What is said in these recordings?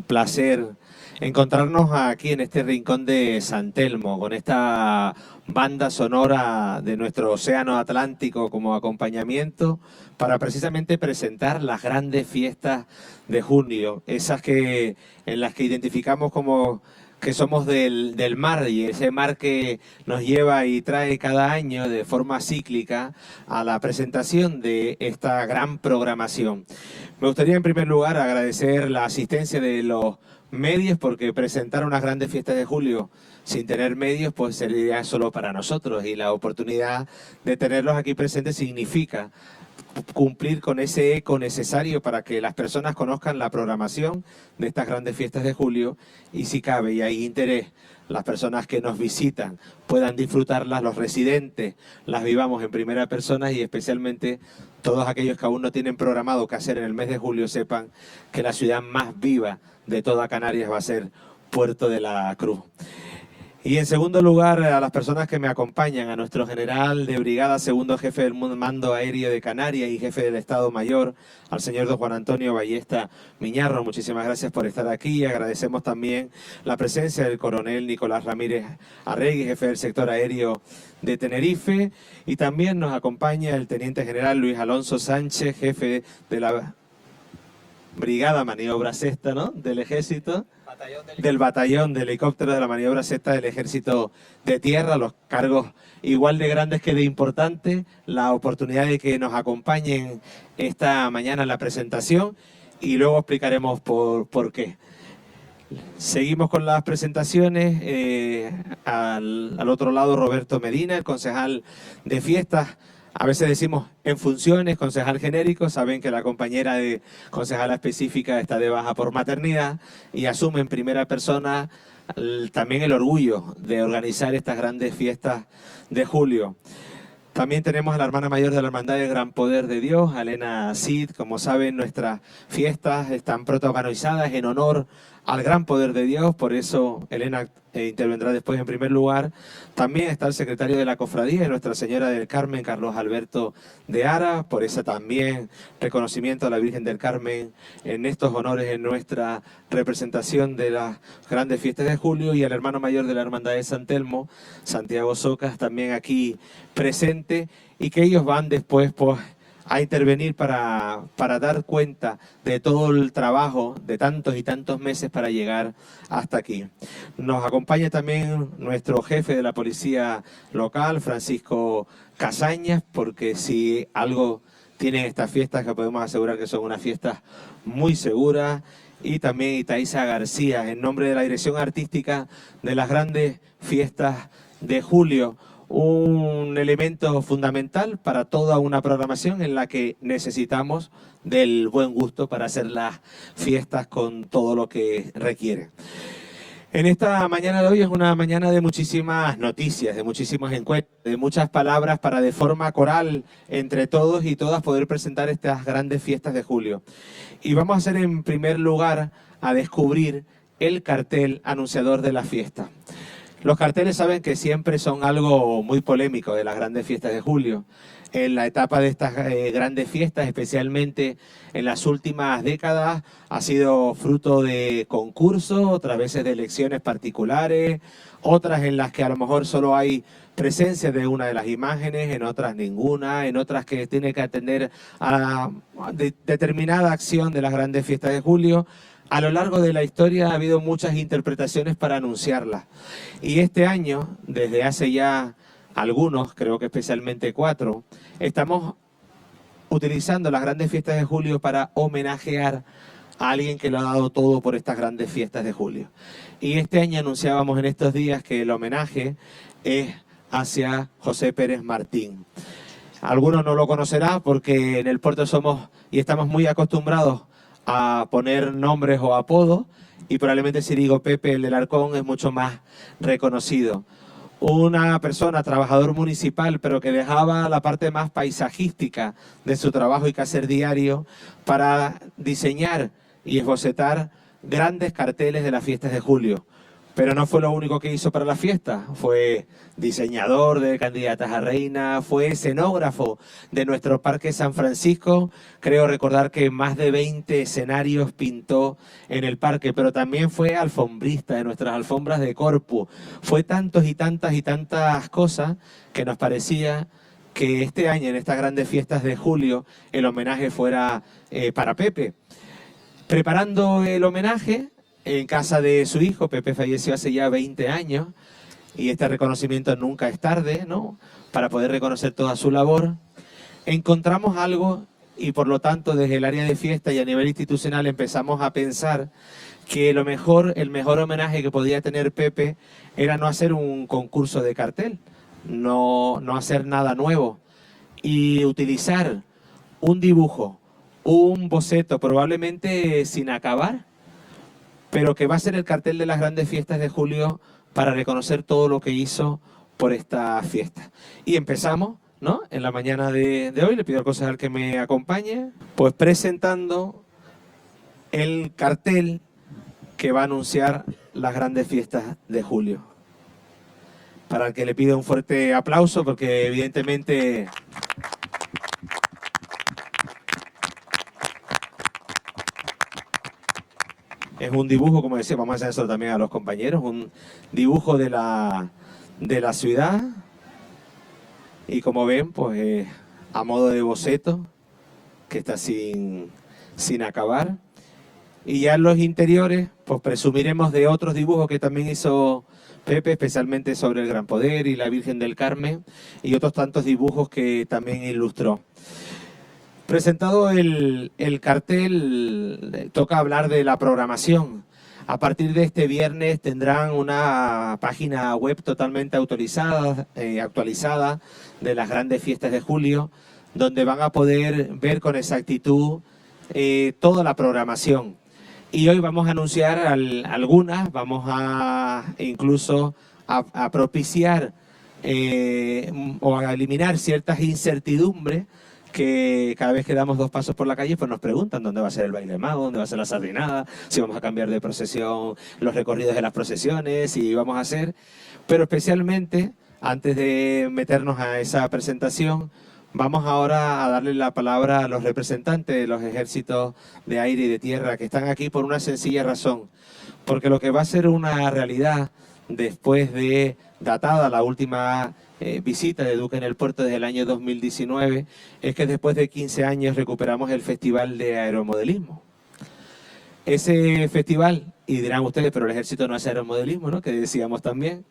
placer encontrarnos aquí en este rincón de San Telmo, con esta banda sonora de nuestro océano Atlántico como acompañamiento, para precisamente presentar las grandes fiestas de junio, esas en las que identificamos como que somos del mar, y ese mar que nos lleva y trae cada año de forma cíclica a la presentación de esta gran programación. Me gustaría en primer lugar agradecer la asistencia de los medios, porque presentar unas grandes fiestas de julio sin tener medios pues sería solo para nosotros, y la oportunidad de tenerlos aquí presentes significa cumplir con ese eco necesario para que las personas conozcan la programación de estas grandes fiestas de julio, y si cabe y hay interés, las personas que nos visitan puedan disfrutarlas, los residentes las vivamos en primera persona, y especialmente todos aquellos que aún no tienen programado qué hacer en el mes de julio sepan que la ciudad más viva de toda Canarias va a ser Puerto de la Cruz. Y en segundo lugar, a las personas que me acompañan, a nuestro general de brigada, segundo jefe del Mando Aéreo de Canarias y jefe del Estado Mayor, al señor don Juan Antonio Ballesta Miñarro, muchísimas gracias por estar aquí. Agradecemos también la presencia del coronel Nicolás Ramírez Arregui, jefe del sector aéreo de Tenerife, y también nos acompaña el teniente general Luis Alonso Sánchez, jefe de la brigada maniobra sexta, ¿no?, del ejército, del batallón de helicópteros de la maniobra sexta del Ejército de Tierra, los cargos igual de grandes que de importantes, la oportunidad de que nos acompañen esta mañana en la presentación, y luego explicaremos por qué. Seguimos con las presentaciones. Al otro lado, Roberto Medina, el concejal de fiestas. A veces decimos en funciones, concejal genérico. Saben que la compañera de concejala específica está de baja por maternidad y asume en primera persona también el orgullo de organizar estas grandes fiestas de julio. También tenemos a la hermana mayor de la Hermandad del Gran Poder de Dios, Elena Cid. Como saben, nuestras fiestas están protagonizadas en honor al Gran Poder de Dios, por eso Elena intervendrá después en primer lugar. También está el secretario de la Cofradía, Nuestra Señora del Carmen, Carlos Alberto de Ara, por ese también reconocimiento a la Virgen del Carmen en estos honores en nuestra representación de las grandes fiestas de julio, y al hermano mayor de la Hermandad de San Telmo, Santiago Socas, también aquí presente, y que ellos van después pues a intervenir para dar cuenta de todo el trabajo de tantos y tantos meses para llegar hasta aquí. Nos acompaña también nuestro jefe de la policía local, Francisco Casañas, porque si algo tienen estas fiestas, que podemos asegurar que son unas fiestas muy seguras, y también Itaiza García, en nombre de la dirección artística de las grandes fiestas de julio, un elemento fundamental para toda una programación en la que necesitamos del buen gusto para hacer las fiestas con todo lo que requiere. En esta mañana de hoy es una mañana de muchísimas noticias, de muchísimos encuentros, de muchas palabras para de forma coral entre todos y todas poder presentar estas grandes fiestas de julio. Y vamos a hacer en primer lugar a descubrir el cartel anunciador de la fiesta. Los carteles saben que siempre son algo muy polémico de las grandes fiestas de julio. En la etapa de estas grandes fiestas, especialmente en las últimas décadas, ha sido fruto de concursos, otras veces de elecciones particulares, otras en las que a lo mejor solo hay presencia de una de las imágenes, en otras ninguna, en otras que tiene que atender a determinada acción de las grandes fiestas de julio. A lo largo de la historia ha habido muchas interpretaciones para anunciarlas. Y este año, desde hace ya algunos, creo que especialmente 4, estamos utilizando las grandes fiestas de julio para homenajear a alguien que lo ha dado todo por estas grandes fiestas de julio. Y este año anunciábamos en estos días que el homenaje es hacia José Pérez Martín. Algunos no lo conocerán porque en el puerto somos y estamos muy acostumbrados a poner nombres o apodos, y probablemente si digo Pepe el del Arcón es mucho más reconocido. Una persona, trabajador municipal, pero que dejaba la parte más paisajística de su trabajo y quehacer diario para diseñar y esbocetar grandes carteles de las fiestas de julio. Pero no fue lo único que hizo para la fiesta. Fue diseñador de candidatas a reina, fue escenógrafo de nuestro Parque San Francisco. Creo recordar que más de 20 escenarios pintó en el parque, pero también fue alfombrista de nuestras alfombras de Corpus. Fue tantos y tantas cosas que nos parecía que este año, en estas grandes fiestas de julio, el homenaje fuera para Pepe. Preparando el homenaje en casa de su hijo, Pepe falleció hace ya 20 años, y este reconocimiento nunca es tarde, ¿no?, para poder reconocer toda su labor. Encontramos algo y por lo tanto desde el área de fiesta y a nivel institucional empezamos a pensar que el mejor homenaje que podía tener Pepe era no hacer un concurso de cartel, no hacer nada nuevo y utilizar un dibujo, un boceto probablemente sin acabar, pero que va a ser el cartel de las grandes fiestas de julio para reconocer todo lo que hizo por esta fiesta. Y empezamos, ¿no?, en la mañana de hoy, le pido al concejal que me acompañe, pues presentando el cartel que va a anunciar las grandes fiestas de julio. Para el que le pido un fuerte aplauso, porque evidentemente es un dibujo, como decía, vamos a hacer eso también a los compañeros, un dibujo de la ciudad. Y como ven, pues a modo de boceto, que está sin acabar. Y ya en los interiores, pues presumiremos de otros dibujos que también hizo Pepe, especialmente sobre el Gran Poder y la Virgen del Carmen, y otros tantos dibujos que también ilustró. Presentado el cartel, toca hablar de la programación. A partir de este viernes tendrán una página web totalmente actualizada de las grandes fiestas de julio, donde van a poder ver con exactitud toda la programación. Y hoy vamos a anunciar algunas, vamos a incluso a propiciar o a eliminar ciertas incertidumbres que cada vez que damos dos pasos por la calle pues nos preguntan dónde va a ser el baile mago, dónde va a ser la sardinada, si vamos a cambiar de procesión, los recorridos de las procesiones, si vamos a hacer. Pero especialmente, antes de meternos a esa presentación, vamos ahora a darle la palabra a los representantes de los ejércitos de aire y de tierra que están aquí por una sencilla razón. Porque lo que va a ser una realidad después de datada la última visita de Duque en el puerto desde el año 2019, es que después de 15 años recuperamos el Festival de Aeromodelismo. Ese festival, y dirán ustedes, pero el ejército no hace aeromodelismo, ¿no?, que decíamos también.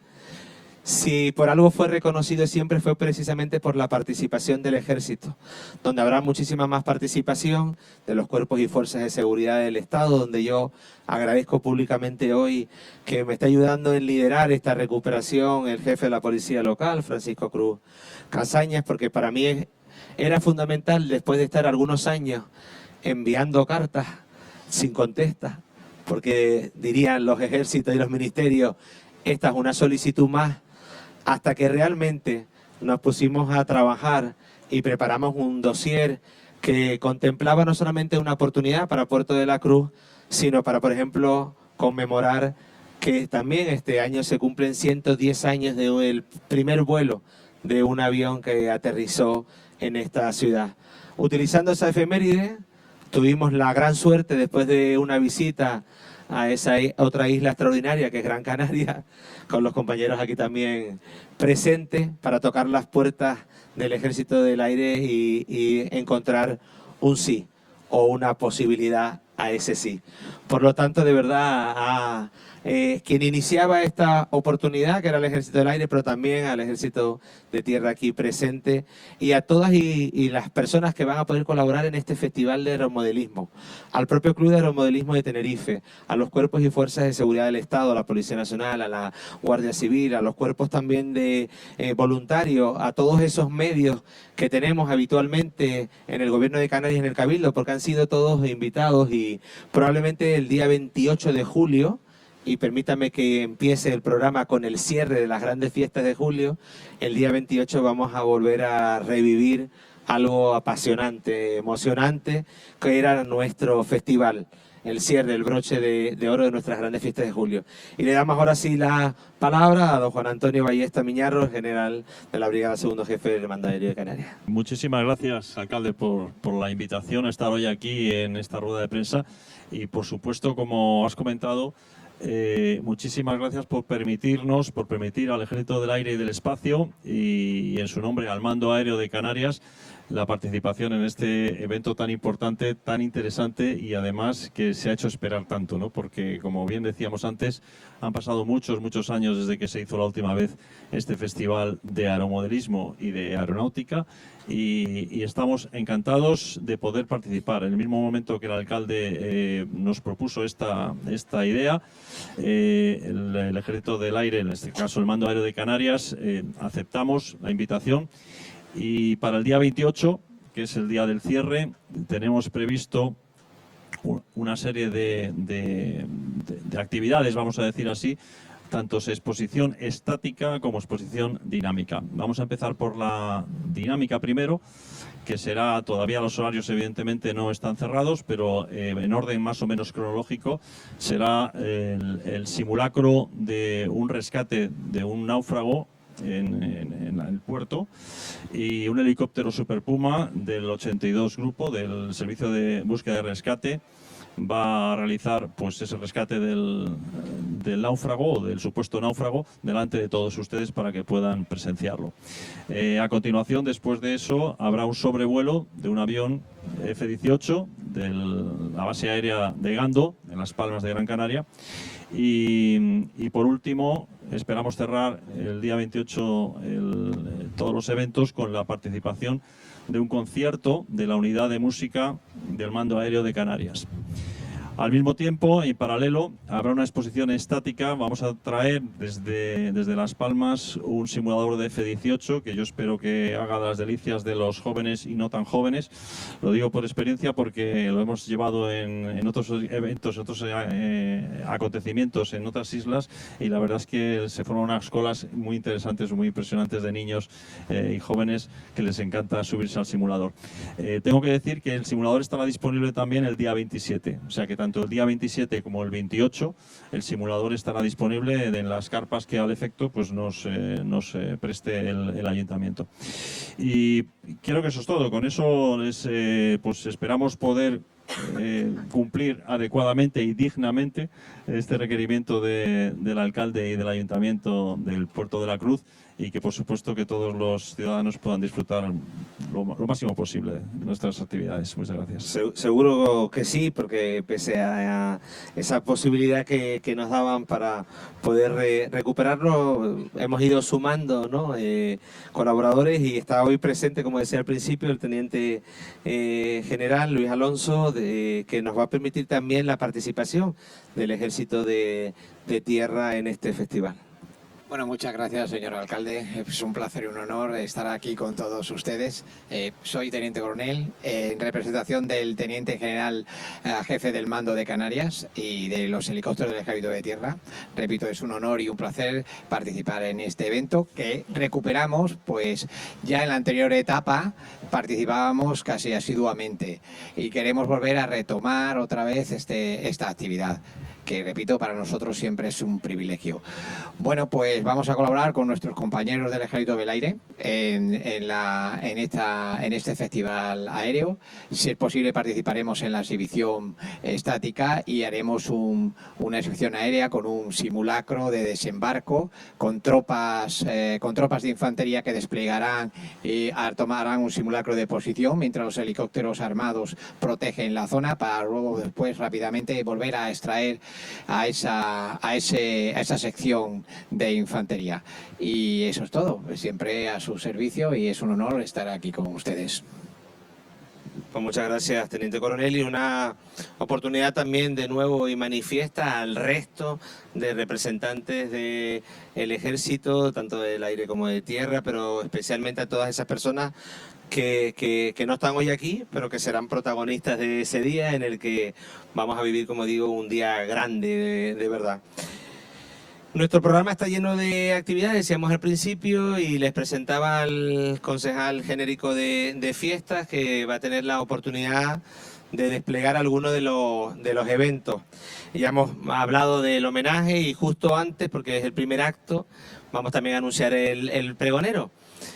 Si por algo fue reconocido siempre fue precisamente por la participación del ejército, donde habrá muchísima más participación de los cuerpos y fuerzas de seguridad del Estado, donde yo agradezco públicamente hoy que me está ayudando en liderar esta recuperación el jefe de la policía local, Francisco Cruz Casañas, porque para mí era fundamental, después de estar algunos años enviando cartas sin contesta, porque dirían los ejércitos y los ministerios, esta es una solicitud más, hasta que realmente nos pusimos a trabajar y preparamos un dossier que contemplaba no solamente una oportunidad para Puerto de la Cruz, sino para, por ejemplo, conmemorar que también este año se cumplen 110 años del primer vuelo de un avión que aterrizó en esta ciudad. Utilizando esa efeméride, tuvimos la gran suerte, después de una visita a esa otra isla extraordinaria que es Gran Canaria, con los compañeros aquí también presentes, para tocar las puertas del Ejército del Aire y encontrar un sí o una posibilidad a ese sí. Por lo tanto, de verdad, quien iniciaba esta oportunidad, que era el Ejército del Aire, pero también al Ejército de Tierra aquí presente, y a todas y las personas que van a poder colaborar en este Festival de Aeromodelismo, al propio Club de Aeromodelismo de Tenerife, a los cuerpos y fuerzas de seguridad del Estado, a la Policía Nacional, a la Guardia Civil, a los cuerpos también de voluntarios, a todos esos medios que tenemos habitualmente en el Gobierno de Canarias y en el Cabildo, porque han sido todos invitados, y probablemente el día 28 de julio, y permítame que empiece el programa con el cierre de las grandes fiestas de julio, el día 28 vamos a volver a revivir algo apasionante, emocionante, que era nuestro festival. el cierre, el broche de oro de nuestras grandes fiestas de julio. Y le damos ahora sí la palabra a don Juan Antonio Ballesta Miñarro, general de la Brigada Segundo Jefe del Mando Aéreo de Canarias. Muchísimas gracias, alcalde, por la invitación a estar hoy aquí en esta rueda de prensa. Y, por supuesto, como has comentado, muchísimas gracias por permitir al Ejército del Aire y del Espacio y en su nombre al Mando Aéreo de Canarias la participación en este evento tan importante, tan interesante y además que se ha hecho esperar tanto, ¿no? Porque, como bien decíamos antes, han pasado muchos años desde que se hizo la última vez este festival de aeromodelismo y de aeronáutica y estamos encantados de poder participar. En el mismo momento que el alcalde nos propuso esta idea, el Ejército del Aire, en este caso el Mando Aéreo de Canarias, aceptamos la invitación. Y para el día 28, que es el día del cierre, tenemos previsto una serie de actividades, vamos a decir así, tanto exposición estática como exposición dinámica. Vamos a empezar por la dinámica primero, que será, todavía los horarios evidentemente no están cerrados, pero en orden más o menos cronológico, será el simulacro de un rescate de un náufrago en el puerto y un helicóptero Super Puma del 82 Grupo del Servicio de Búsqueda y Rescate va a realizar pues ese rescate del náufrago o del supuesto náufrago delante de todos ustedes para que puedan presenciarlo. A continuación, después de eso, habrá un sobrevuelo de un avión F-18 de la base aérea de Gando, en Las Palmas de Gran Canaria. Y por último, esperamos cerrar el día 28 todos los eventos con la participación de un concierto de la Unidad de Música del Mando Aéreo de Canarias. Al mismo tiempo, en paralelo, habrá una exposición estática. Vamos a traer desde Las Palmas un simulador de F-18 que yo espero que haga las delicias de los jóvenes y no tan jóvenes. Lo digo por experiencia porque lo hemos llevado en otros eventos, otros acontecimientos en otras islas y la verdad es que se forman unas colas muy interesantes, muy impresionantes de niños y jóvenes que les encanta subirse al simulador. Tengo que decir que el simulador estará disponible también el día 27, o sea que tanto el día 27 como el 28 el simulador estará disponible en las carpas que al efecto pues nos preste el ayuntamiento. Y creo que eso es todo. Con eso pues esperamos poder cumplir adecuadamente y dignamente este requerimiento del alcalde y del ayuntamiento del Puerto de la Cruz y que por supuesto que todos los ciudadanos puedan disfrutar lo máximo posible de nuestras actividades. Muchas gracias. Seguro que sí, porque pese a esa posibilidad que nos daban para poder recuperarlo, hemos ido sumando, ¿no? Colaboradores y está hoy presente, como decía al principio, el teniente general Luis Alonso, que nos va a permitir también la participación del Ejército de Tierra en este festival. Bueno, muchas gracias, señor alcalde. Es un placer y un honor estar aquí con todos ustedes. Soy teniente coronel en representación del teniente general jefe del Mando de Canarias y de los helicópteros del Ejército de Tierra. Repito, es un honor y un placer participar en este evento que recuperamos, pues ya en la anterior etapa participábamos casi asiduamente y queremos volver a retomar otra vez esta actividad, que repito, para nosotros siempre es un privilegio. Bueno, pues vamos a colaborar con nuestros compañeros del Ejército del Aire en este festival aéreo. Si es posible, participaremos en la exhibición estática y haremos una exhibición aérea con un simulacro de desembarco con tropas de infantería que desplegarán y tomarán un simulacro de posición mientras los helicópteros armados protegen la zona para luego después rápidamente volver a extraer a esa sección de infantería. Y eso es todo, siempre a su servicio y es un honor estar aquí con ustedes. Pues muchas gracias, teniente coronel, y una oportunidad también de nuevo y manifiesta al resto de representantes del ejército, tanto del aire como de tierra, pero especialmente a todas esas personas que no están hoy aquí, pero que serán protagonistas de ese día en el que vamos a vivir, como digo, un día grande de verdad. Nuestro programa está lleno de actividades, decíamos al principio, y les presentaba al concejal genérico de fiestas, que va a tener la oportunidad de desplegar algunos de los eventos. Ya hemos hablado del homenaje y justo antes, porque es el primer acto, vamos también a anunciar el pregonero.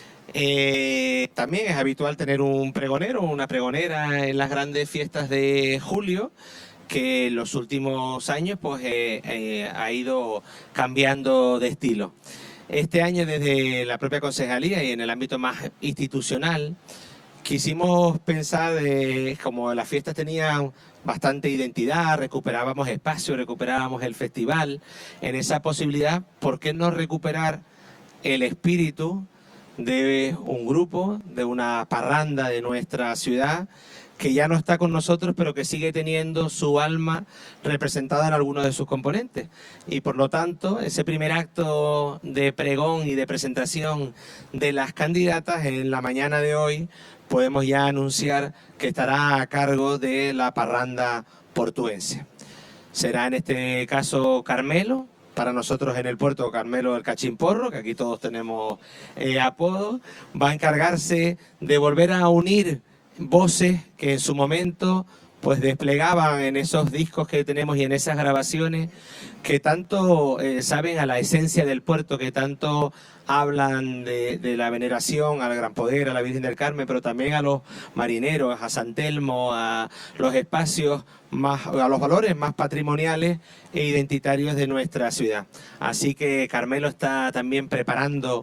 También es habitual tener un pregonero o una pregonera en las grandes fiestas de julio, que en los últimos años pues, ha ido cambiando de estilo. Este año, desde la propia concejalía y en el ámbito más institucional, quisimos pensar, como las fiestas tenían bastante identidad, recuperábamos espacio, recuperábamos el festival, en esa posibilidad, ¿por qué no recuperar el espíritu de un grupo, de una parranda de nuestra ciudad, que ya no está con nosotros, pero que sigue teniendo su alma representada en algunos de sus componentes? Y por lo tanto, ese primer acto de pregón y de presentación de las candidatas en la mañana de hoy, podemos ya anunciar que estará a cargo de la parranda portuense. Será en este caso Carmelo, para nosotros en el puerto Carmelo el Cachimporro, que aquí todos tenemos apodo. Va a encargarse de volver a unir voces que en su momento pues desplegaban en esos discos que tenemos y en esas grabaciones que tanto saben a la esencia del puerto, que tanto hablan de la veneración al Gran Poder, a la Virgen del Carmen, pero también a los marineros, a San Telmo, a los espacios más, a los valores más patrimoniales e identitarios de nuestra ciudad. Así que Carmelo está también preparando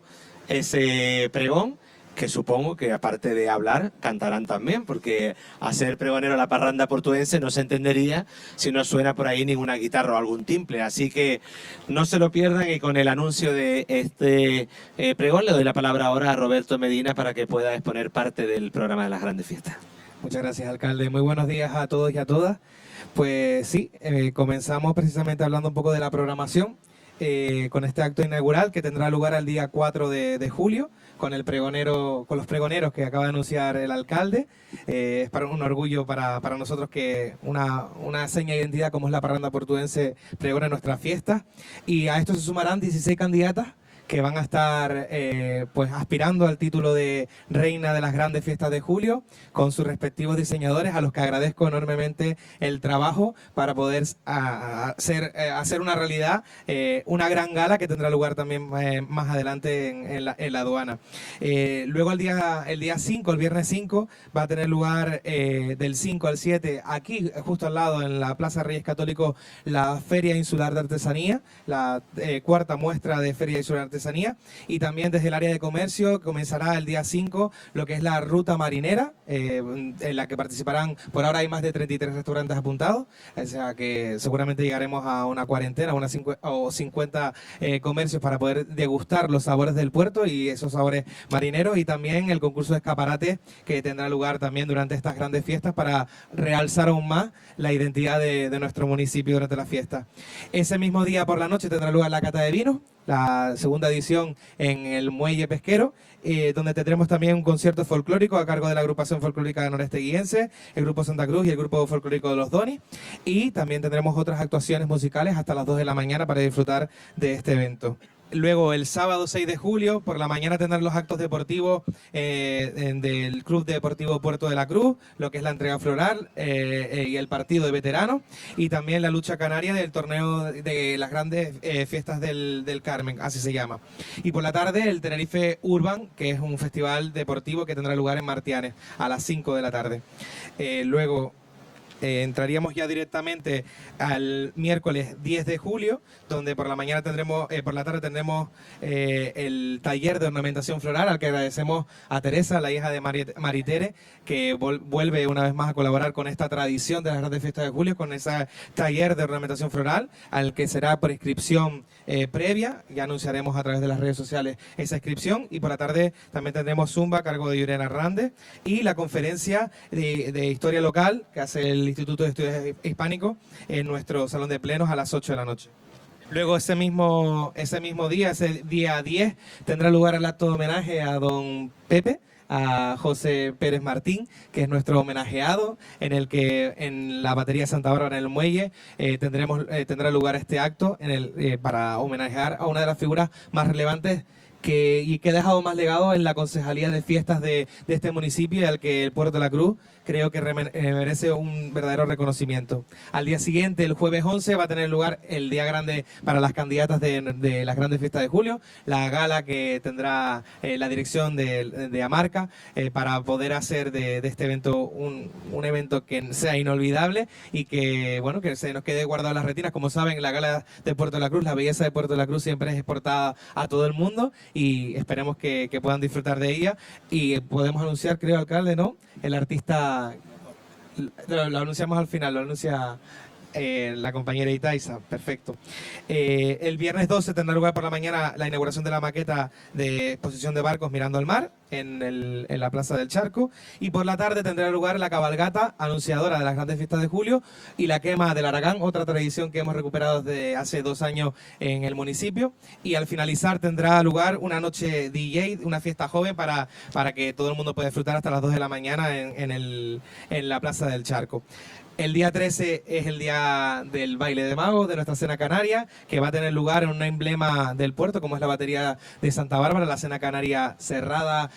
ese pregón, que supongo que aparte de hablar, cantarán también, porque hacer pregonero a la parranda portuense no se entendería si no suena por ahí ninguna guitarra o algún timple. Así que no se lo pierdan, y con el anuncio de este pregón le doy la palabra ahora a Roberto Medina para que pueda exponer parte del programa de las grandes fiestas. Muchas gracias, alcalde. Muy buenos días a todos y a todas. Pues sí, comenzamos precisamente hablando un poco de la programación con este acto inaugural que tendrá lugar el día 4 de julio. Con los pregoneros que acaba de anunciar el alcalde. Es para un orgullo para nosotros que una seña de identidad como es la parranda portuense pregone nuestras fiestas. Y a esto se sumarán 16 candidatas que van a estar pues aspirando al título de reina de las grandes fiestas de julio, con sus respectivos diseñadores, a los que agradezco enormemente el trabajo para poder hacer una realidad una gran gala que tendrá lugar también más adelante en la aduana. Luego el día 5, el viernes 5, va a tener lugar del 5 al 7, aquí justo al lado en la Plaza Reyes Católicos, la Feria Insular de Artesanía, la cuarta muestra de Feria Insular de Artesanía, y también desde el área de comercio comenzará el día 5 lo que es la ruta marinera, en la que participarán, por ahora hay más de 33 restaurantes apuntados, o sea que seguramente llegaremos a una cuarentena o 50 comercios para poder degustar los sabores del puerto y esos sabores marineros, y también el concurso de escaparate que tendrá lugar también durante estas grandes fiestas para realzar aún más la identidad de nuestro municipio durante la fiesta. Ese mismo día por la noche tendrá lugar la cata de vino, la segunda edición en el Muelle Pesquero, donde tendremos también un concierto folclórico a cargo de la agrupación folclórica noresteguiense, el Grupo Santa Cruz y el Grupo Folclórico de los Donis, y también tendremos otras actuaciones musicales hasta las 2 de la mañana para disfrutar de este evento. Luego, el sábado 6 de julio, por la mañana tendrán los actos deportivos del Club Deportivo Puerto de la Cruz, lo que es la entrega floral y el partido de veteranos, y también la lucha canaria del torneo de las grandes fiestas del Carmen, así se llama. Y por la tarde, el Tenerife Urban, que es un festival deportivo que tendrá lugar en Martianes a las 5 de la tarde. Luego, entraríamos ya directamente al miércoles 10 de julio, donde por la mañana tendremos, por la tarde tendremos el taller de ornamentación floral, al que agradecemos a Teresa, la hija de Maritere, que vuelve una vez más a colaborar con esta tradición de las grandes fiestas de julio, con ese taller de ornamentación floral, al que será por inscripción previa. Ya anunciaremos a través de las redes sociales esa inscripción. Y por la tarde también tendremos Zumba a cargo de Yurena Hernández y la conferencia de historia local que hace el Instituto de Estudios Hispánicos en nuestro salón de plenos a las 8 de la noche. Luego ese mismo día, ese día 10, tendrá lugar el acto de homenaje a don Pepe, a José Pérez Martín, que es nuestro homenajeado, en el que en la batería Santa Bárbara en el Muelle tendrá lugar este acto para homenajear a una de las figuras más relevantes y que ha dejado más legado en la Concejalía de Fiestas de este municipio, y al que el Puerto de la Cruz creo que merece un verdadero reconocimiento. Al día siguiente, el jueves 11, va a tener lugar el día grande para las candidatas de las grandes fiestas de julio, la gala que tendrá la dirección de Amarca para poder hacer de este evento un evento que sea inolvidable y que, bueno, que se nos quede guardado en las retinas. Como saben, la gala de Puerto de la Cruz, la belleza de Puerto de la Cruz siempre es exportada a todo el mundo, y esperemos que puedan disfrutar de ella. Y podemos anunciar, creo, alcalde, ¿no? El artista, lo anunciamos al final, lo anuncia la compañera Itaiza, perfecto. El viernes 12 tendrá lugar por la mañana la inauguración de la maqueta de exposición de barcos mirando al mar en la Plaza del Charco, y por la tarde tendrá lugar la cabalgata anunciadora de las grandes fiestas de julio y la quema del Aragán, otra tradición que hemos recuperado desde hace 2 años en el municipio, y al finalizar tendrá lugar una noche DJ, una fiesta joven para que todo el mundo pueda disfrutar hasta las 2 de la mañana en la Plaza del Charco. El día 13 es el día del baile de magos de nuestra cena canaria, que va a tener lugar en un emblema del puerto, como es la batería de Santa Bárbara, la cena canaria cerrada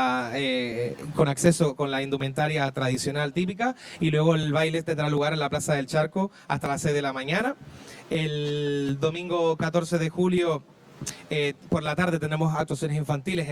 con acceso con la indumentaria tradicional típica, y luego el baile tendrá lugar en la Plaza del Charco hasta las 6 de la mañana. El domingo 14 de julio por la tarde tenemos actuaciones infantiles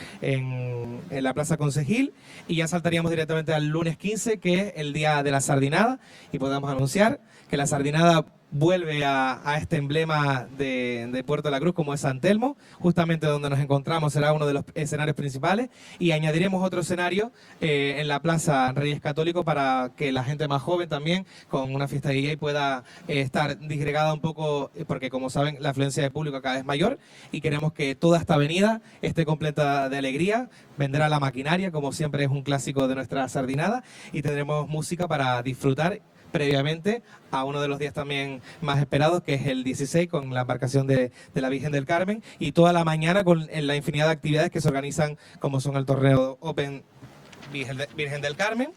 en la Plaza Concejil, y ya saltaríamos directamente al lunes 15, que es el día de la sardinada, y podemos anunciar que la sardinada vuelve a este emblema de Puerto de la Cruz, como es San Telmo, justamente donde nos encontramos será uno de los escenarios principales, y añadiremos otro escenario en la Plaza Reyes Católicos para que la gente más joven también, con una fiesta DJ, pueda estar disgregada un poco, porque como saben la afluencia de público cada vez es mayor, y queremos que toda esta avenida esté completa de alegría. Vendrá la maquinaria, como siempre es un clásico de nuestra sardinada, y tendremos música para disfrutar previamente a uno de los días también más esperados, que es el 16, con la embarcación de la Virgen del Carmen, y toda la mañana con la infinidad de actividades que se organizan, como son el torneo Open Virgen del Carmen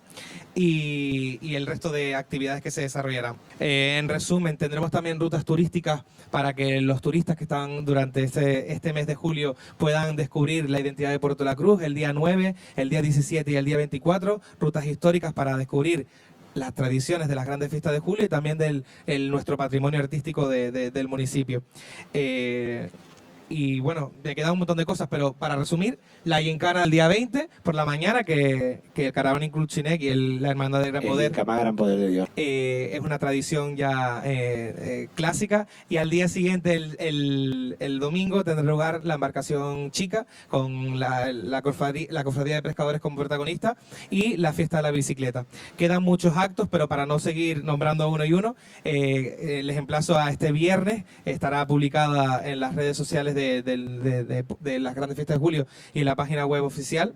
y el resto de actividades que se desarrollarán. En resumen, tendremos también rutas turísticas para que los turistas que están durante este mes de julio puedan descubrir la identidad de Puerto de la Cruz. El día 9, el día 17 y el día 24, rutas históricas para descubrir las tradiciones de las grandes fiestas de julio y también nuestro patrimonio artístico del municipio. Y bueno, me quedan un montón de cosas, pero para resumir, la gincana el día 20 por la mañana, que el Caravaning Club Chinec y la Hermandad del Gran Poder, Gran Poder de Dios, es una tradición ya clásica. Y al día siguiente, el domingo, tendrá lugar la embarcación chica con la cofradía de pescadores como protagonista, y la fiesta de la bicicleta. Quedan muchos actos, pero para no seguir nombrando uno y uno, les emplazo a este viernes. Estará publicada en las redes sociales de las grandes fiestas de julio y en la página web oficial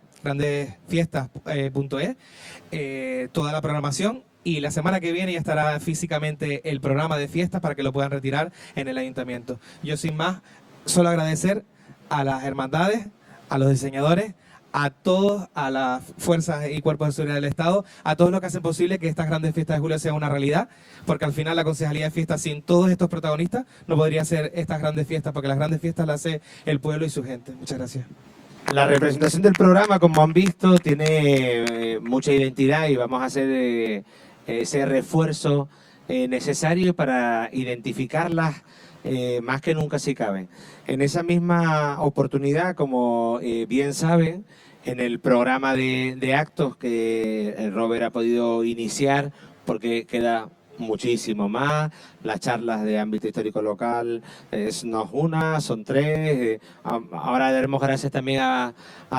grandesfiestas.es toda la programación, y la semana que viene ya estará físicamente el programa de fiestas para que lo puedan retirar en el ayuntamiento. Yo, sin más, solo agradecer a las hermandades, a los diseñadores, a todos, a las fuerzas y cuerpos de seguridad del Estado, a todos los que hacen posible que estas grandes fiestas de julio sean una realidad, porque al final la Concejalía de Fiestas, sin todos estos protagonistas, no podría hacer estas grandes fiestas, porque las grandes fiestas las hace el pueblo y su gente. Muchas gracias. La representación del programa, como han visto, tiene mucha identidad, y vamos a hacer ese refuerzo necesario para identificarlas más que nunca si caben. En esa misma oportunidad, como bien saben, en el programa de actos que Robert ha podido iniciar, porque queda muchísimo más, las charlas de ámbito histórico local no es una, son 3, ahora daremos gracias también a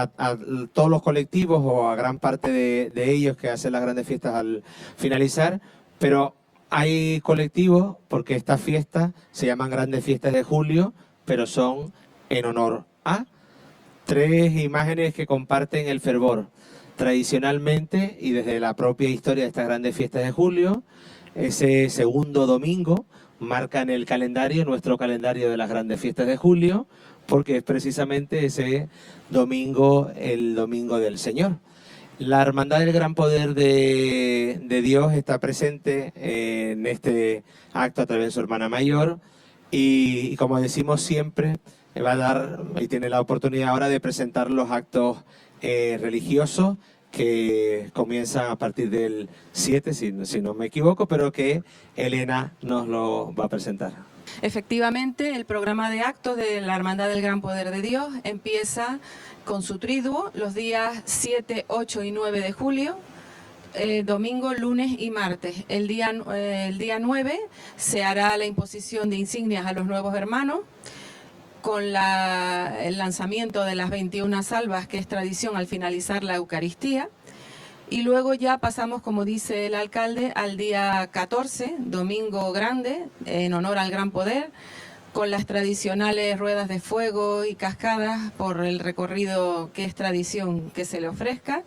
todos los colectivos o a gran parte de ellos que hacen las grandes fiestas al finalizar, pero hay colectivos porque estas fiestas se llaman grandes fiestas de julio, pero son en honor a 3 imágenes que comparten el fervor. Tradicionalmente y desde la propia historia de estas grandes fiestas de julio, ese segundo domingo marca en el calendario, nuestro calendario de las grandes fiestas de julio, porque es precisamente ese domingo, el domingo del Señor. La Hermandad del Gran Poder de Dios está presente en este acto a través de su hermana mayor, y como decimos siempre, va a dar y tiene la oportunidad ahora de presentar los actos religiosos que comienzan a partir del 7, si no me equivoco, pero que Elena nos lo va a presentar. Efectivamente, el programa de actos de la Hermandad del Gran Poder de Dios empieza con su triduo los días 7, 8 y 9 de julio, domingo, lunes y martes. El día 9 se hará la imposición de insignias a los nuevos hermanos, con el lanzamiento de las 21 salvas, que es tradición al finalizar la Eucaristía. Y luego ya pasamos, como dice el alcalde, al día 14, domingo grande, en honor al Gran Poder, con las tradicionales ruedas de fuego y cascadas por el recorrido que es tradición que se le ofrezca.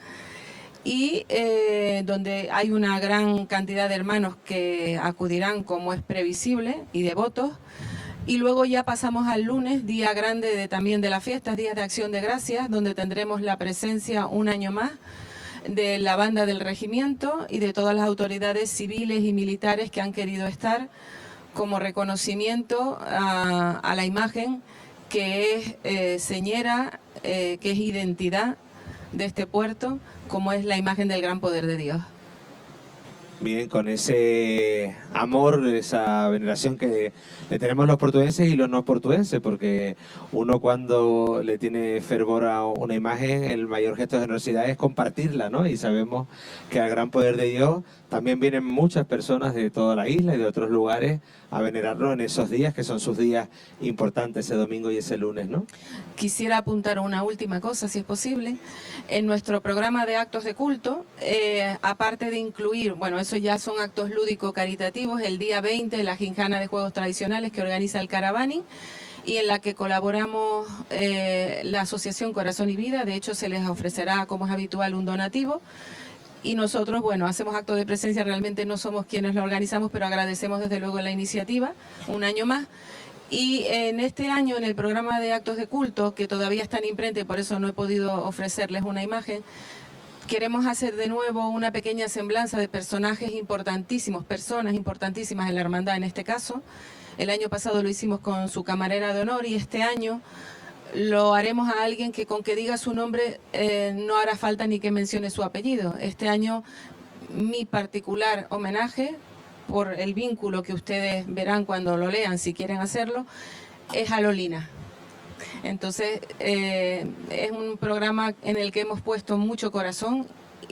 Y donde hay una gran cantidad de hermanos que acudirán, como es previsible, y devotos. Y luego ya pasamos al lunes, día grande también de las fiestas, días de Acción de Gracias, donde tendremos la presencia un año más de la banda del regimiento y de todas las autoridades civiles y militares que han querido estar como reconocimiento a la imagen que es señera, que es identidad de este puerto, como es la imagen del Gran Poder de Dios. Bien, con ese amor, esa veneración que le tenemos los portugueses y los no portugueses, porque uno cuando le tiene fervor a una imagen, el mayor gesto de generosidad es compartirla, ¿no? Y sabemos que al Gran Poder de Dios también vienen muchas personas de toda la isla y de otros lugares a venerarlo en esos días, que son sus días importantes, ese domingo y ese lunes, ¿no? Quisiera apuntar una última cosa, si es posible. En nuestro programa de actos de culto, aparte de incluir, bueno, eso ya son actos lúdicos caritativos, el día 20 la gincana de juegos tradicionales que organiza el Caravani, y en la que colaboramos la Asociación Corazón y Vida. De hecho, se les ofrecerá, como es habitual, un donativo. Y nosotros, bueno, hacemos actos de presencia, realmente no somos quienes lo organizamos, pero agradecemos desde luego la iniciativa, un año más. Y en este año, en el programa de actos de culto, que todavía está en imprenta y por eso no he podido ofrecerles una imagen, queremos hacer de nuevo una pequeña semblanza de personajes importantísimos, personas importantísimas en la hermandad en este caso. El año pasado lo hicimos con su camarera de honor y este año lo haremos a alguien que con que diga su nombre no hará falta ni que mencione su apellido. Este año mi particular homenaje, por el vínculo que ustedes verán cuando lo lean, si quieren hacerlo, es a Lolina. Entonces es un programa en el que hemos puesto mucho corazón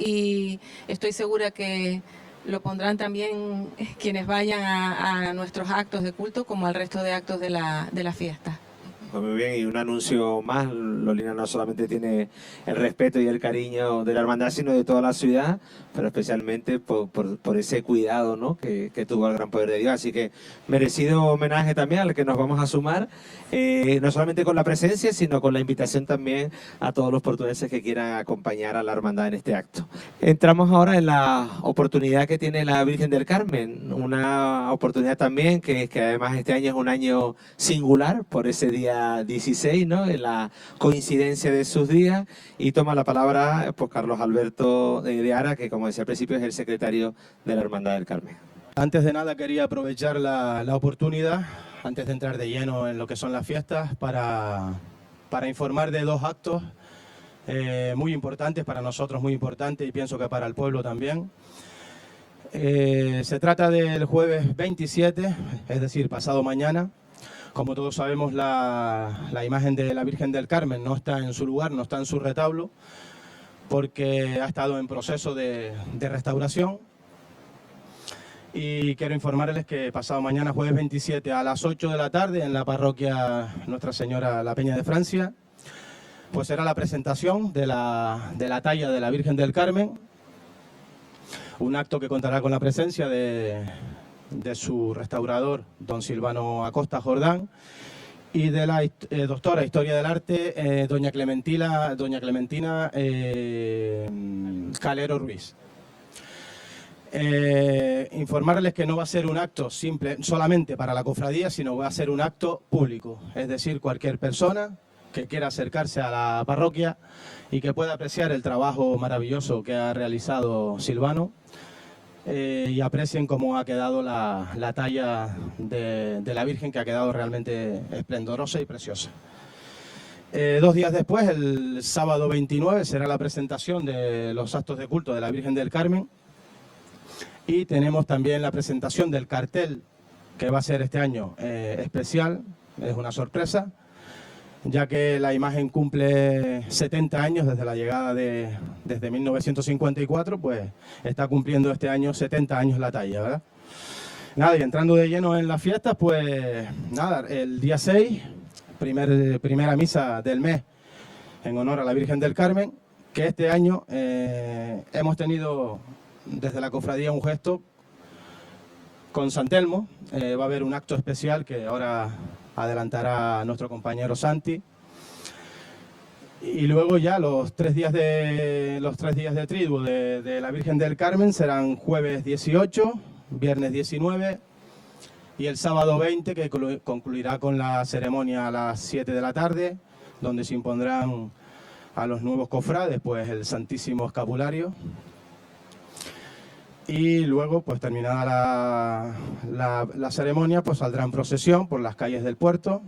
y estoy segura que lo pondrán también quienes vayan a nuestros actos de culto, como al resto de actos de la fiesta. Pues muy bien, y un anuncio más, Lolina no solamente tiene el respeto y el cariño de la hermandad, sino de toda la ciudad, pero especialmente por ese cuidado, ¿no?, que tuvo el Gran Poder de Dios. Así que merecido homenaje también al que nos vamos a sumar, no solamente con la presencia, sino con la invitación también a todos los portugueses que quieran acompañar a la hermandad en este acto. Entramos ahora en la oportunidad que tiene la Virgen del Carmen, una oportunidad también que además este año es un año singular por ese día 16, ¿no?, en la coincidencia de sus días, y toma la palabra pues Carlos Alberto de Ara, que como decía al principio es el secretario de la Hermandad del Carmen. Antes de nada quería aprovechar la oportunidad, antes de entrar de lleno en lo que son las fiestas, para informar de dos actos muy importantes para nosotros, muy importantes, y pienso que para el pueblo también. Se trata del jueves 27, es decir, pasado mañana. Como todos sabemos, la imagen de la Virgen del Carmen no está en su lugar, no está en su retablo, porque ha estado en proceso de restauración. Y quiero informarles que pasado mañana, jueves 27, a las 8 de la tarde, en la parroquia Nuestra Señora La Peña de Francia, pues será la presentación de la talla de la Virgen del Carmen, un acto que contará con la presencia de su restaurador, don Silvano Acosta Jordán, y de la doctora Historia del Arte, doña Clementina Calero Ruiz. Informarles que no va a ser un acto simple solamente para la cofradía, sino va a ser un acto público, es decir, cualquier persona que quiera acercarse a la parroquia y que pueda apreciar el trabajo maravilloso que ha realizado Silvano, y aprecien cómo ha quedado la talla de la Virgen, que ha quedado realmente esplendorosa y preciosa. 2 días después, el sábado 29, será la presentación de los actos de culto de la Virgen del Carmen, y tenemos también la presentación del cartel, que va a ser este año especial, es una sorpresa, ya que la imagen cumple 70 años desde la llegada desde 1954, pues está cumpliendo este año 70 años la talla, ¿verdad? Nada, y entrando de lleno en las fiestas, pues nada, el día 6, primera misa del mes en honor a la Virgen del Carmen, que este año hemos tenido desde la cofradía un gesto con San Telmo. Va a haber un acto especial que ahora adelantará nuestro compañero Santi, y luego ya los 3 días de triduo de la Virgen del Carmen serán jueves 18, viernes 19 y el sábado 20, que concluirá con la ceremonia a las 7 de la tarde, donde se impondrán a los nuevos cofrades pues el Santísimo Escapulario. Y luego, pues terminada la ceremonia, pues saldrá en procesión por las calles del puerto.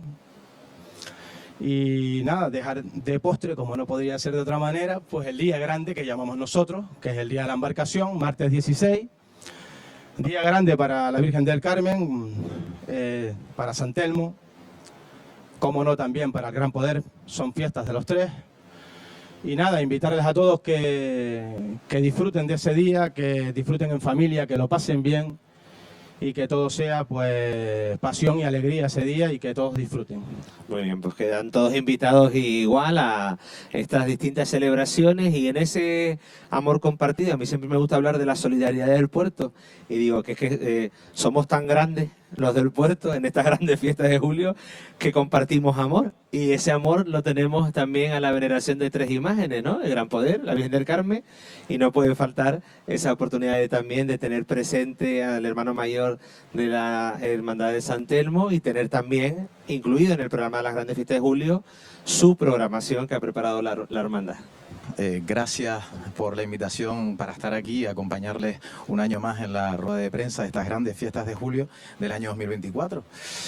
Y nada, dejar de postre, como no podría ser de otra manera, pues el día grande que llamamos nosotros, que es el día de la embarcación, martes 16. Día grande para la Virgen del Carmen, para San Telmo, como no también para el Gran Poder, son fiestas de los tres. Y nada, invitarles a todos que disfruten de ese día, que disfruten en familia, que lo pasen bien y que todo sea pues pasión y alegría ese día y que todos disfruten. Muy bien, pues quedan todos invitados igual a estas distintas celebraciones, y en ese amor compartido, a mí siempre me gusta hablar de la solidaridad del puerto, y digo que es que somos tan grandes los del puerto en estas grandes fiestas de julio que compartimos amor, y ese amor lo tenemos también a la veneración de 3 imágenes, ¿no? El Gran Poder, la Virgen del Carmen, y no puede faltar esa oportunidad también de tener presente al hermano mayor de la Hermandad de San Telmo, y tener también incluido en el programa de las grandes fiestas de julio su programación que ha preparado la hermandad. Gracias por la invitación para estar aquí y acompañarles un año más en la rueda de prensa de estas grandes fiestas de julio del año 2024.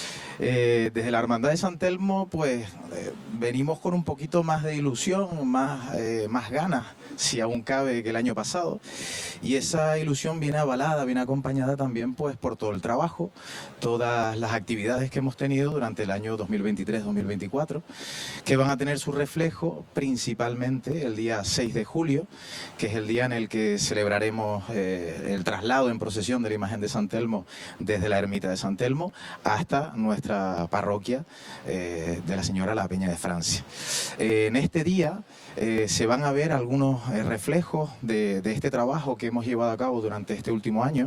Desde la Hermandad de San Telmo, pues venimos con un poquito más de ilusión, más ganas, si aún cabe, que el año pasado. Y esa ilusión viene avalada, viene acompañada también pues por todo el trabajo, todas las actividades que hemos tenido durante el año 2023-2024, que van a tener su reflejo principalmente el día 6 de julio, que es el día en el que celebraremos el traslado en procesión de la imagen de San Telmo desde la ermita de San Telmo hasta nuestra parroquia de la Señora La Peña de Francia. En este día se van a ver algunos reflejos de este trabajo que hemos llevado a cabo durante este último año,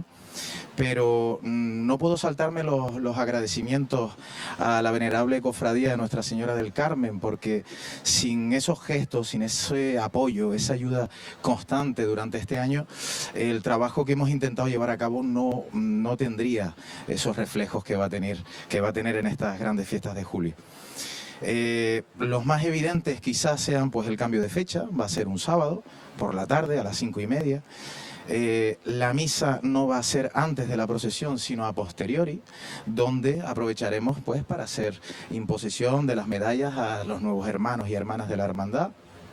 pero no puedo saltarme los agradecimientos a la venerable cofradía de Nuestra Señora del Carmen, porque sin esos gestos, sin ese apoyo, esa ayuda constante durante este año, el trabajo que hemos intentado llevar a cabo no tendría esos reflejos que va a tener en estas grandes fiestas de julio. Los más evidentes quizás sean pues el cambio de fecha, va a ser un sábado por la tarde a las 5:30. La misa no va a ser antes de la procesión, sino a posteriori, donde aprovecharemos pues para hacer imposición de las medallas a los nuevos hermanos y hermanas de la hermandad.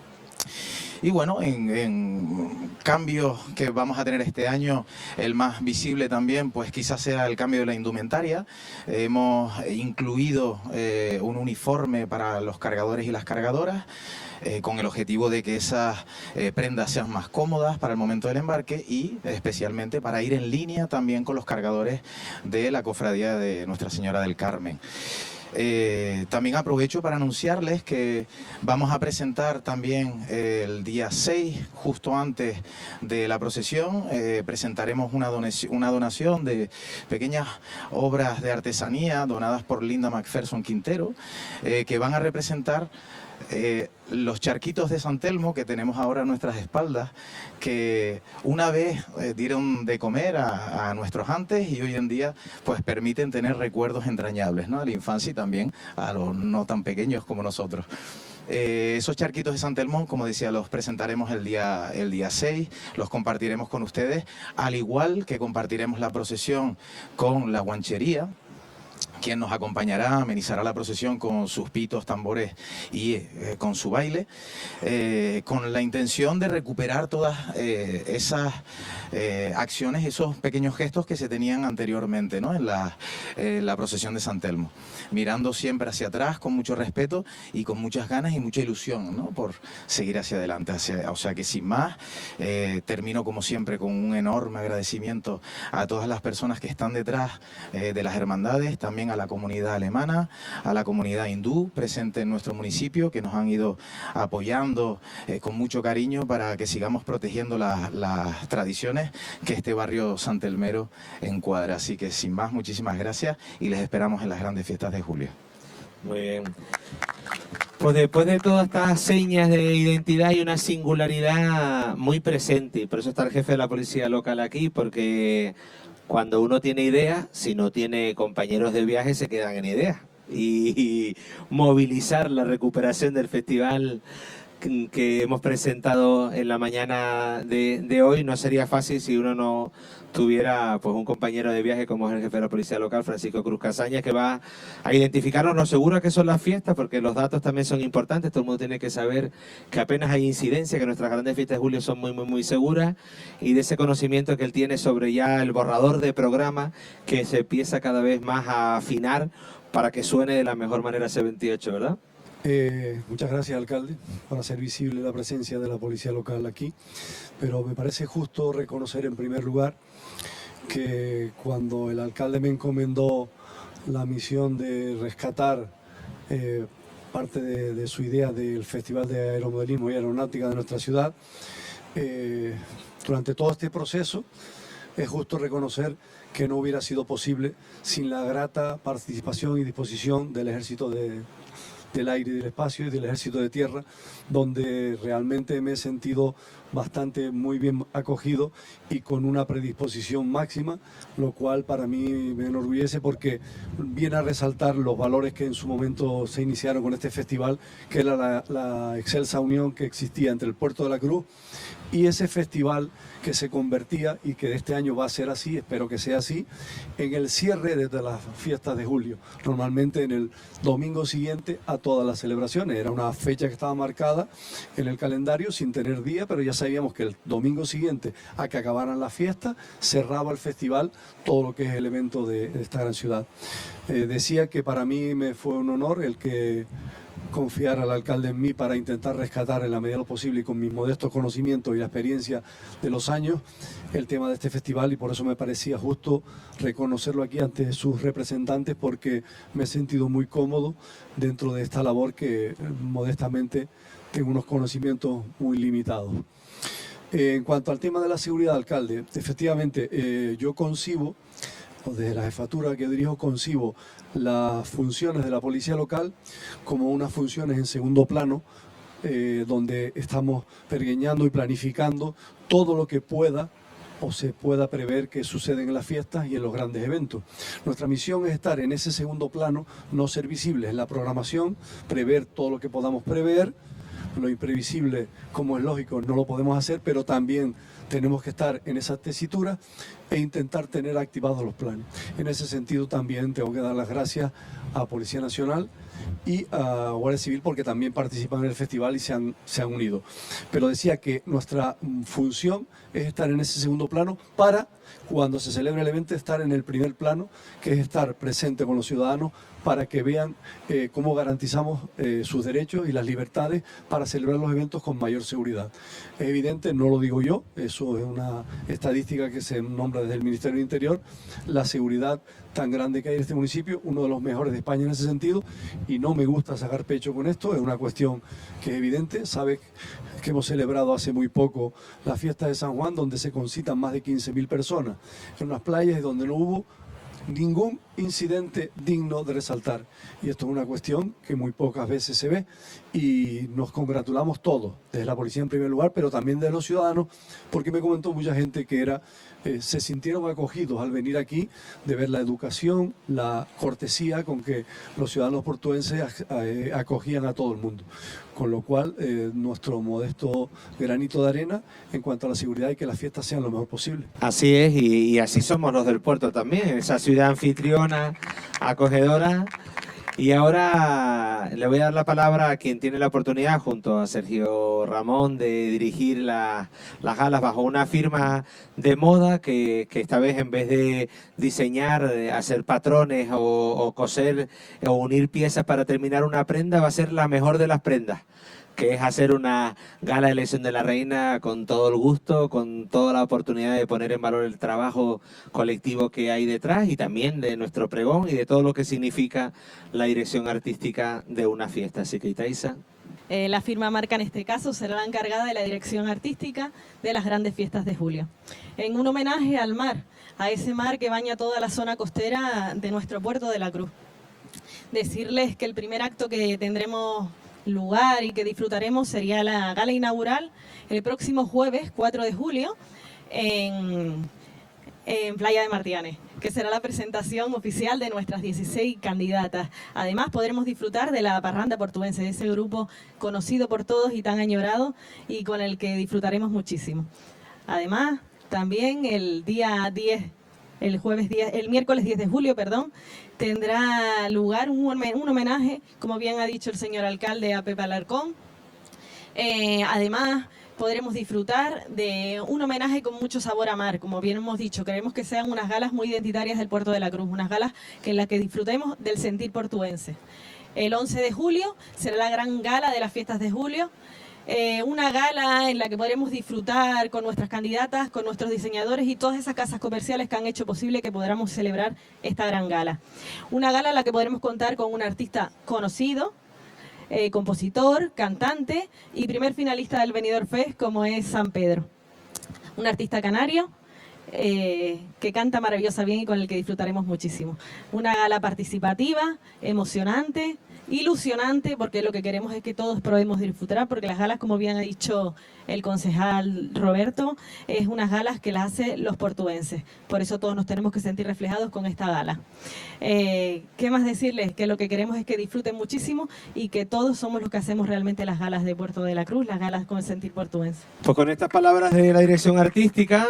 Y bueno, en cambios que vamos a tener este año, el más visible también, pues quizás sea el cambio de la indumentaria. Hemos incluido un uniforme para los cargadores y las cargadoras, con el objetivo de que esas prendas sean más cómodas para el momento del embarque y especialmente para ir en línea también con los cargadores de la cofradía de Nuestra Señora del Carmen. También aprovecho para anunciarles que vamos a presentar también el día 6, justo antes de la procesión, presentaremos una donación de pequeñas obras de artesanía donadas por Linda McPherson Quintero, que van a representar los charquitos de San Telmo que tenemos ahora a nuestras espaldas, que una vez dieron de comer a nuestros antes y hoy en día pues permiten tener recuerdos entrañables, ¿no? A la infancia y también a los no tan pequeños como nosotros. Esos charquitos de San Telmo, como decía, los presentaremos el día 6, los compartiremos con ustedes, al igual que compartiremos la procesión con la guanchería, quien nos acompañará, amenizará la procesión con sus pitos, tambores y con su baile, con la intención de recuperar todas esas acciones, esos pequeños gestos que se tenían anteriormente, ¿no?, en la procesión de San Telmo, mirando siempre hacia atrás con mucho respeto y con muchas ganas y mucha ilusión, ¿no?, por seguir hacia adelante. O sea que sin más, termino como siempre con un enorme agradecimiento a todas las personas que están detrás de las hermandades, también a la comunidad alemana, a la comunidad hindú presente en nuestro municipio, que nos han ido apoyando con mucho cariño para que sigamos protegiendo las tradiciones que este barrio santelmero encuadra. Así que sin más, muchísimas gracias y les esperamos en las grandes fiestas de julio. Muy bien. Pues después de todas estas señas de identidad hay una singularidad muy presente, y por eso está el jefe de la policía local aquí, porque cuando uno tiene ideas, si no tiene compañeros de viaje, se quedan en ideas. Y movilizar la recuperación del festival que hemos presentado en la mañana de hoy no sería fácil si uno no tuviera pues un compañero de viaje como es el jefe de la policía local, Francisco Cruz Casaña, que va a identificarnos lo seguro que son las fiestas, porque los datos también son importantes. Todo el mundo tiene que saber que apenas hay incidencia, que nuestras grandes fiestas de julio son muy seguras, y de ese conocimiento que él tiene sobre ya el borrador de programa que se empieza cada vez más a afinar para que suene de la mejor manera ese 28, ¿verdad? Muchas gracias, alcalde, por hacer visible la presencia de la policía local aquí, pero me parece justo reconocer en primer lugar que cuando el alcalde me encomendó la misión de rescatar parte de su idea del Festival de Aeromodelismo y Aeronáutica de nuestra ciudad, durante todo este proceso es justo reconocer que no hubiera sido posible sin la grata participación y disposición del Ejército del Aire y del Espacio y del Ejército de Tierra, donde realmente me he sentido muy bien acogido y con una predisposición máxima, lo cual para mí me enorgullece porque viene a resaltar los valores que en su momento se iniciaron con este festival, que era la excelsa unión que existía entre el Puerto de la Cruz y ese festival que se convertía, y que este año va a ser así, espero que sea así, en el cierre de las fiestas de julio, normalmente en el domingo siguiente a todas las celebraciones. Era una fecha que estaba marcada en el calendario sin tener día, pero ya sabíamos que el domingo siguiente a que acabaran las fiestas cerraba el festival, todo lo que es el evento de esta gran ciudad. Decía que para mí me fue un honor el que confiar al alcalde en mí para intentar rescatar en la medida de lo posible y con mis modestos conocimientos y la experiencia de los años el tema de este festival, y por eso me parecía justo reconocerlo aquí ante sus representantes, porque me he sentido muy cómodo dentro de esta labor que modestamente tengo unos conocimientos muy limitados. En cuanto al tema de la seguridad, alcalde, efectivamente yo concibo, o desde la jefatura que dirijo, concibo las funciones de la policía local como unas funciones en segundo plano, donde estamos pergeñando y planificando todo lo que pueda o se pueda prever que sucede en las fiestas y en los grandes eventos. Nuestra misión es estar en ese segundo plano, no ser visibles en la programación, prever todo lo que podamos prever. Lo imprevisible, como es lógico, no lo podemos hacer, pero también tenemos que estar en esa tesitura e intentar tener activados los planes. En ese sentido también tengo que dar las gracias a Policía Nacional y a Guardia Civil, porque también participan en el festival y se han unido. Pero decía que nuestra función es estar en ese segundo plano para, cuando se celebre el evento, estar en el primer plano, que es estar presente con los ciudadanos para que vean cómo garantizamos sus derechos y las libertades para celebrar los eventos con mayor seguridad. Es evidente, no lo digo yo, eso es una estadística que se nombra desde el Ministerio del Interior, la seguridad tan grande que hay en este municipio, uno de los mejores de España en ese sentido, y no me gusta sacar pecho con esto, es una cuestión que es evidente. Sabes que hemos celebrado hace muy poco la fiesta de San Juan, donde se concitan más de 15.000 personas, en unas playas donde no hubo ningún incidente digno de resaltar. Y esto es una cuestión que muy pocas veces se ve y nos congratulamos todos, desde la policía en primer lugar, pero también de los ciudadanos, porque me comentó mucha gente que se sintieron acogidos al venir aquí, de ver la educación, la cortesía con que los ciudadanos portuenses acogían a todo el mundo. Con lo cual, nuestro modesto granito de arena en cuanto a la seguridad y que las fiestas sean lo mejor posible. Así es, y así somos los del puerto también, esa ciudad anfitriona, acogedora. Y ahora le voy a dar la palabra a quien tiene la oportunidad, junto a Sergio Ramón, de dirigir las galas bajo una firma de moda que esta vez, en vez de diseñar, hacer patrones o coser o unir piezas para terminar una prenda, va a ser la mejor de las prendas, que es hacer una gala de elección de la reina con todo el gusto, con toda la oportunidad de poner en valor el trabajo colectivo que hay detrás y también de nuestro pregón y de todo lo que significa la dirección artística de una fiesta. Así que, Itaiza. La firma marca en este caso será la encargada de la dirección artística de las grandes fiestas de julio. En un homenaje al mar, a ese mar que baña toda la zona costera de nuestro puerto de la Cruz. Decirles que el primer acto que tendremos lugar y que disfrutaremos sería la gala inaugural el próximo jueves 4 de julio en Playa de Martianes, que será la presentación oficial de nuestras 16 candidatas. Además podremos disfrutar de la parranda portuense, de ese grupo conocido por todos y tan añorado y con el que disfrutaremos muchísimo. Además, también el miércoles 10 de julio, tendrá lugar un homenaje, como bien ha dicho el señor alcalde, a Pepe Alarcón. Además, podremos disfrutar de un homenaje con mucho sabor a mar. Como bien hemos dicho, queremos que sean unas galas muy identitarias del Puerto de la Cruz, unas galas en las que disfrutemos del sentir portuense. El 11 de julio será la gran gala de las fiestas de julio. Una gala en la que podremos disfrutar con nuestras candidatas, con nuestros diseñadores y todas esas casas comerciales que han hecho posible que podamos celebrar esta gran gala. Una gala en la que podremos contar con un artista conocido, compositor, cantante y primer finalista del Benidorm Fest, como es San Pedro. Un artista canario que canta maravillosa bien y con el que disfrutaremos muchísimo. Una gala participativa, emocionante, ilusionante, porque lo que queremos es que todos probemos disfrutar, porque las galas, como bien ha dicho el concejal Roberto, es unas galas que las hace los portuenses. Por eso todos nos tenemos que sentir reflejados con esta gala. ¿Qué más decirles? Que lo que queremos es que disfruten muchísimo y que todos somos los que hacemos realmente las galas de Puerto de la Cruz, las galas con el sentir portuense. Pues con estas palabras de la dirección artística,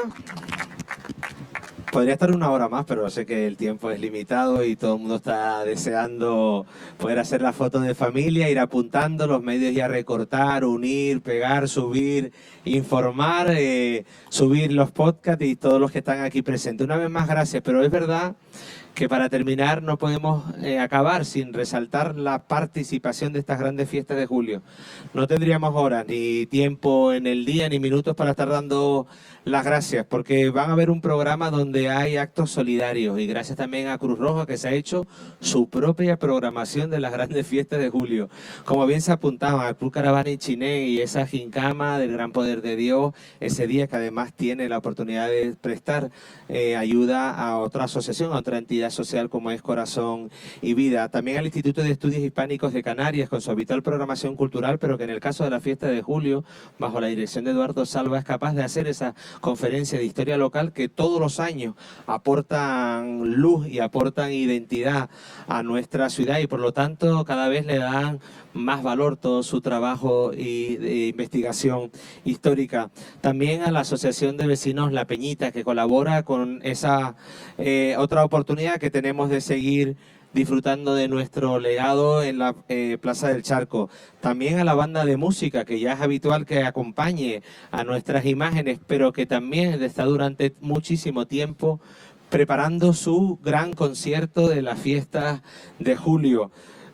podría estar una hora más, pero sé que el tiempo es limitado y todo el mundo está deseando poder hacer la foto de familia, ir apuntando los medios, ya recortar, unir, pegar, subir, informar, subir los podcasts y todos los que están aquí presentes. Una vez más, gracias, pero es verdad que para terminar no podemos acabar sin resaltar la participación de estas grandes fiestas de julio. No tendríamos horas, ni tiempo en el día, ni minutos para estar dando las gracias, porque van a haber un programa donde hay actos solidarios y gracias también a Cruz Roja, que se ha hecho su propia programación de las grandes fiestas de julio. Como bien se apuntaba, al Club Caravana y Chiné y esa gincama del Gran Poder de Dios, ese día que además tiene la oportunidad de prestar ayuda a otra asociación, a otra entidad social como es Corazón y Vida. También al Instituto de Estudios Hispánicos de Canarias con su habitual programación cultural, pero que en el caso de la fiesta de julio, bajo la dirección de Eduardo Salva, es capaz de hacer esa conferencia de historia local que todos los años aportan luz y aportan identidad a nuestra ciudad y por lo tanto cada vez le dan más valor todo su trabajo y de investigación histórica. También a la Asociación de Vecinos La Peñita, que colabora con esa otra oportunidad que tenemos de seguir disfrutando de nuestro legado en la Plaza del Charco. También a la banda de música, que ya es habitual que acompañe a nuestras imágenes, pero que también está durante muchísimo tiempo preparando su gran concierto de las fiestas de julio.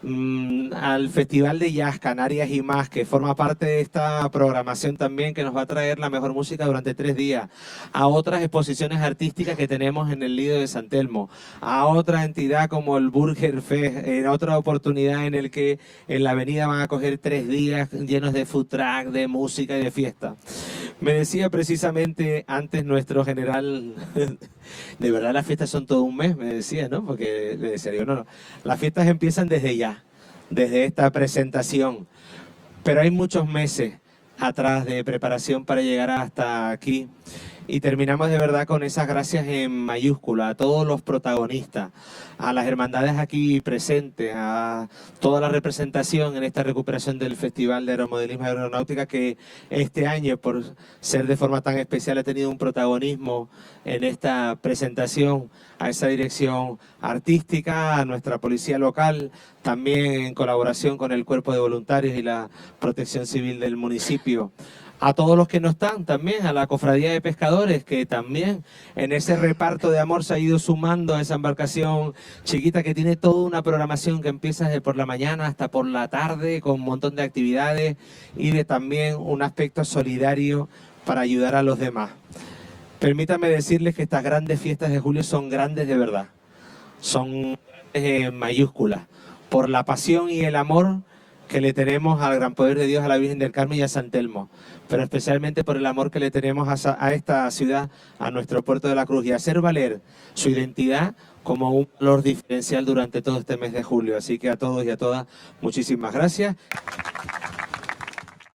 Al Festival de Jazz Canarias y Más, que forma parte de esta programación también, que nos va a traer la mejor música durante 3 días, a otras exposiciones artísticas que tenemos en el Lido de San Telmo, a otra entidad como el Burger Fest, en otra oportunidad en el que en la avenida van a coger 3 días llenos de food truck, de música y de fiesta. Me decía precisamente antes nuestro general, de verdad las fiestas son todo un mes, me decía, ¿no? Porque le decía, digo, no, las fiestas empiezan desde ya, desde esta presentación, pero hay muchos meses atrás de preparación para llegar hasta aquí. Y terminamos de verdad con esas gracias en mayúscula a todos los protagonistas, a las hermandades aquí presentes, a toda la representación en esta recuperación del Festival de Aeromodelismo y Aeronáutica, que este año, por ser de forma tan especial, ha tenido un protagonismo en esta presentación, a esa dirección artística, a nuestra policía local, también en colaboración con el Cuerpo de Voluntarios y la Protección Civil del municipio. A todos los que no están también, a la Cofradía de Pescadores, que también en ese reparto de amor se ha ido sumando a esa embarcación chiquita que tiene toda una programación que empieza desde por la mañana hasta por la tarde, con un montón de actividades y de también un aspecto solidario para ayudar a los demás. Permítanme decirles que estas grandes fiestas de julio son grandes de verdad, son en mayúsculas, por la pasión y el amor que le tenemos al gran poder de Dios, a la Virgen del Carmen y a San Telmo, pero especialmente por el amor que le tenemos a esta ciudad, a nuestro Puerto de la Cruz, y hacer valer su identidad como un valor diferencial durante todo este mes de julio. Así que a todos y a todas, muchísimas gracias.